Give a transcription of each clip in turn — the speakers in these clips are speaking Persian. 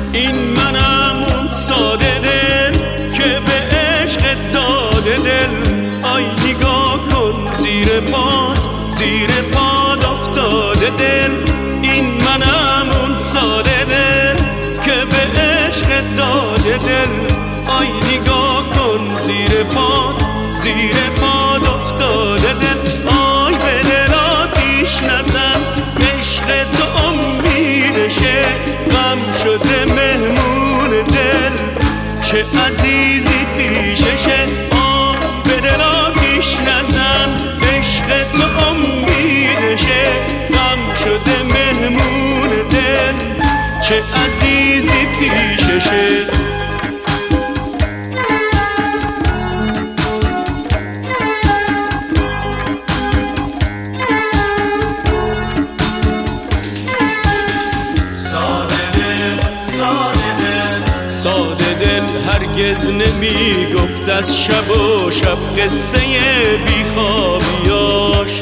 این منم اون ساده دل که به عشق داده دل. آی نگاه کن زیر پاد افتاده دل. این منم اون ساده دل که به عشق داده دل. آی نگاه کن زیر پاد افتاده دل. آی به دل آتیش نزن، عشق تو امیدشه، غم شده مهمون دل، چه عزیزی پیششه. آی به دل آتیش نزن، عشق تو امیدشه، غم شده مهمون دل، چه عزیزی پیششه. ساده دل هرگز نمی گفت از شب و شب قصه بیخوابیاش.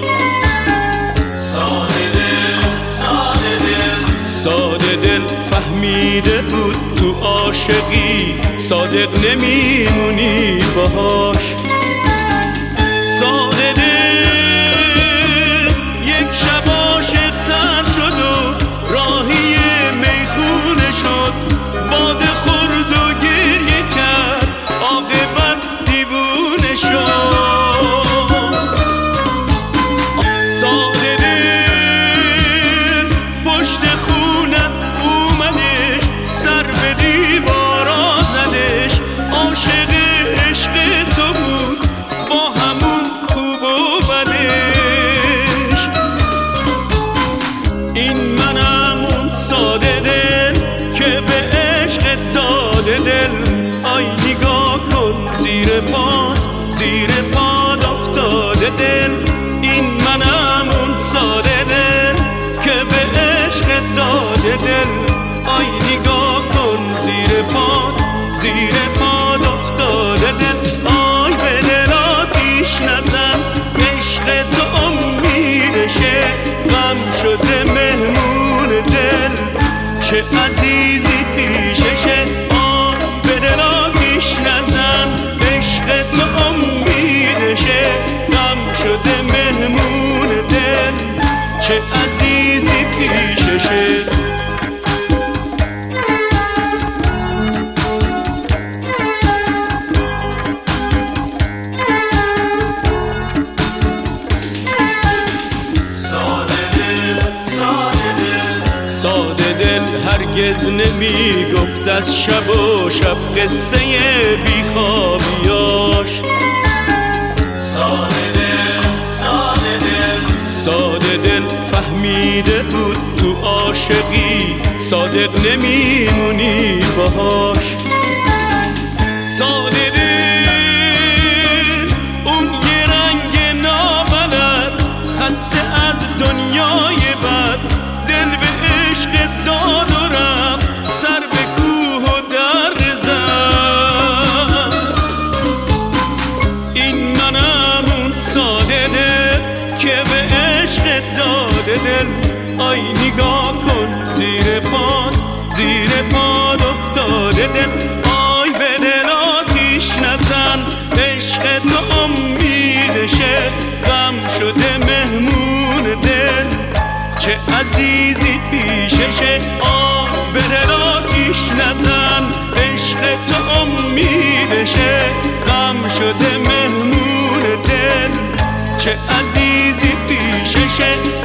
ساده دل فهمیده بود تو عاشقی صادق نمیمونی باهاش. ساده دل یک شب عاشق تر شد و راهی میخونه شد، باده خورد و گریه کرد، عاقبت دیوونه شد. ساده دل پشت خونت اومدش، سر به دیوارا زدش، عاشق عشق تو بود با همون خوب و بدش. این منم اون ساده دل که به عشق داده دل. آی نگاه کن زیر پاد افتاده دل. این منم اون ساده دل که به عشق داده دل. آی نگاه کن زیر پاد افتاده دل. آی به دل آتیش نزن، عشق تو امیدشه، غم شده مهمون دل، چه عزیزی پیششه. آه به دل آتیش نزن، عشق تو امیدشه، غم شده مهمون دل، چه عزیزی پیششه. ساده دل هرگز نمی گفت از شب و شب قصه بیخوابیاش. ساده دل فهمیده بود تو عاشقی صادق نمیمونی باهاش. ساده دل اون یه رنگ نابلد، خسته از دنیای بد، دل به عشق داد و رفت، سر به کوه و در زد. این منم اون ساده دل که به عشق داده دل. آی نگاه کن زیر پاد افتاده دل. آی به دل آتیش نزن، عشق تو امیدشه، غم شده مهمون دل، چه عزیزی پیششه. آه به دل آتیش نزن، عشق تو امیدشه، غم شده مهمون دل، چه عزیزی پیششه.